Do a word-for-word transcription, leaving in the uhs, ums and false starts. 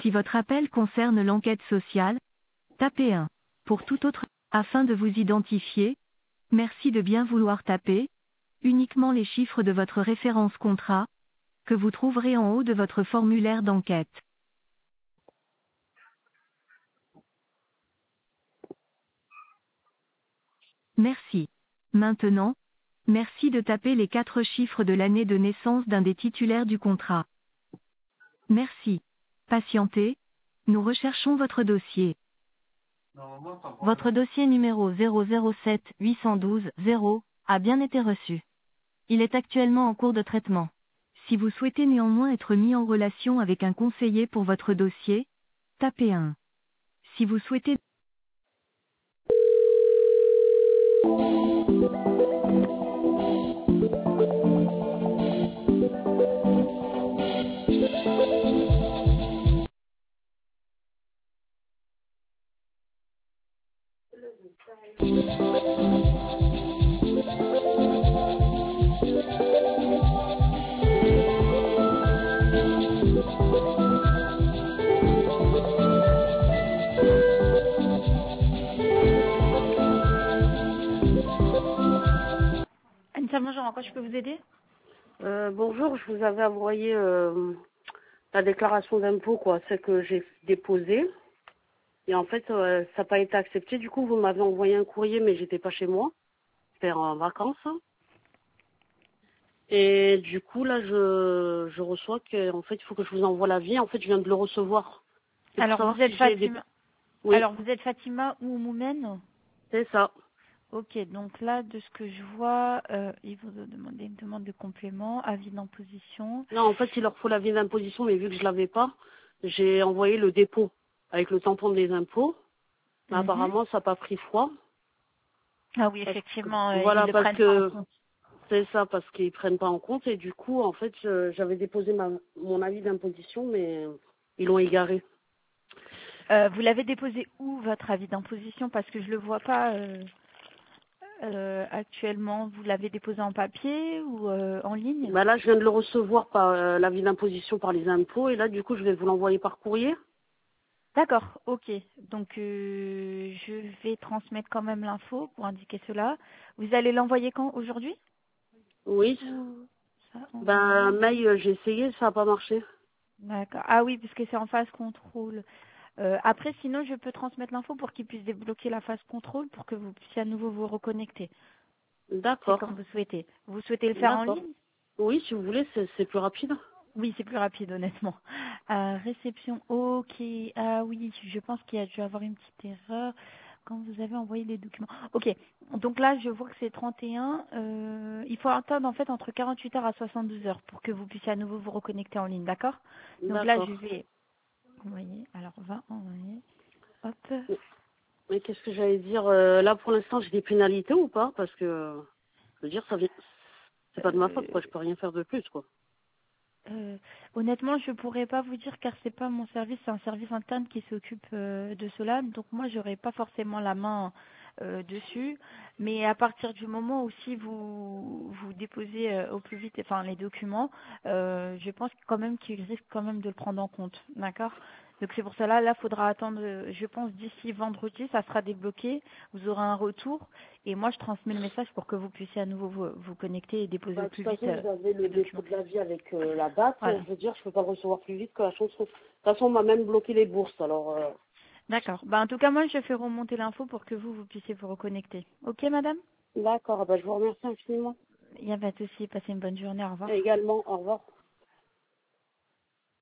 Si votre appel concerne l'enquête sociale, tapez un. Pour tout autre, afin de vous identifier, merci de bien vouloir taper uniquement les chiffres de votre référence contrat, que vous trouverez en haut de votre formulaire d'enquête. Merci. Maintenant, merci de taper les quatre chiffres de l'année de naissance d'un des titulaires du contrat. Merci. Patientez, nous recherchons votre dossier. Votre dossier numéro zéro zéro sept huit un deux zéro a bien été reçu. Il est actuellement en cours de traitement. Si vous souhaitez néanmoins être mis en relation avec un conseiller pour votre dossier, tapez un. Si vous souhaitez... Anissa, bonjour, en quoi je peux vous aider? Euh, bonjour, je vous avais envoyé euh, la déclaration d'impôt, quoi, celle que j'ai déposée. Et en fait, euh, ça n'a pas été accepté. Du coup, vous m'avez envoyé un courrier, mais j'étais pas chez moi. J'étais en vacances. Et du coup, là, je, je reçois qu'en fait, il faut que je vous envoie l'avis. En fait, je viens de le recevoir. C'est pour Alors savoir vous êtes si j'ai des... Fatima, Oui, alors vous êtes Fatima ou Moumen? c'est ça. Ok, donc là, de ce que je vois, euh, il vous a demandé une demande de complément, avis d'imposition. Non, en fait, il leur faut l'avis d'imposition, mais vu que je l'avais pas, j'ai envoyé le dépôt avec le tampon des impôts. Mais Mhm. apparemment, ça n'a pas pris froid. Ah oui, Parce que, effectivement, euh, ils voilà, le parce prennent pas en que compte. c'est ça, parce qu'ils prennent pas en compte. Et du coup, en fait, je- j'avais déposé ma, mon avis d'imposition, mais ils l'ont égaré. Euh, vous l'avez déposé où, votre avis d'imposition? Parce que je le vois pas euh, euh, actuellement. Vous l'avez déposé en papier ou euh, en ligne? Bah là, je viens de le recevoir par euh, l'avis d'imposition par les impôts. Et là, du coup, je vais vous l'envoyer par courrier. D'accord, ok. Donc euh, je vais transmettre quand même l'info pour indiquer cela. Vous allez l'envoyer quand? Aujourd'hui? Oui. Ou ça Ben, envoyé? mail, euh, j'ai essayé, ça n'a pas marché. D'accord. Ah oui, puisque c'est en phase contrôle. Euh, après, sinon, je peux transmettre l'info pour qu'il puisse débloquer la phase contrôle pour que vous puissiez à nouveau vous reconnecter. C'est D'accord. comme vous souhaitez. Vous souhaitez le faire en D'accord. ligne? Oui, si vous voulez, c'est c'est plus rapide. Oui, c'est plus rapide, honnêtement. Euh, réception, ok. Ah oui, je pense qu'il y a dû avoir une petite erreur quand vous avez envoyé les documents. Ok, donc là, je vois que c'est trente et un. Euh, il faut attendre en fait entre quarante-huit heures à soixante-douze heures pour que vous puissiez à nouveau vous reconnecter en ligne, d'accord? Donc là, je D'accord. vais envoyer. Alors, on va envoyer. Hop. Mais qu'est-ce que j'allais dire euh, là, pour l'instant, j'ai des pénalités ou pas? Parce que, euh, je veux dire, ça vient... c'est pas de ma faute, Euh, quoi. Je peux rien faire de plus, quoi. Euh, honnêtement, je pourrais pas vous dire car c'est pas mon service, c'est un service interne qui s'occupe euh, de cela. Donc moi, j'aurais pas forcément la main euh, dessus. Mais à partir du moment où si vous vous déposez euh, au plus vite, enfin les documents, euh, je pense quand même qu'il risque quand même de le prendre en compte, d'accord? Donc c'est pour cela, là, faudra attendre. euh, Je pense d'ici vendredi, ça sera débloqué. Vous aurez un retour et moi, je transmets le message pour que vous puissiez à nouveau vous, vous connecter et déposer Bah, au de toute plus vite façon, euh, vous avez le les dépôt documents. de l'avis avec euh, la date. Voilà. Je veux dire, je peux pas le recevoir plus vite que la chanson. De toute façon, on m'a même bloqué les bourses, alors... euh, D'accord. Bah, en tout cas, moi, je fais remonter l'info pour que vous, vous puissiez vous reconnecter. Ok, madame? D'accord, bah, je vous remercie infiniment. Il n'y a pas de souci. Passez une bonne journée. Au revoir. Et également, au revoir.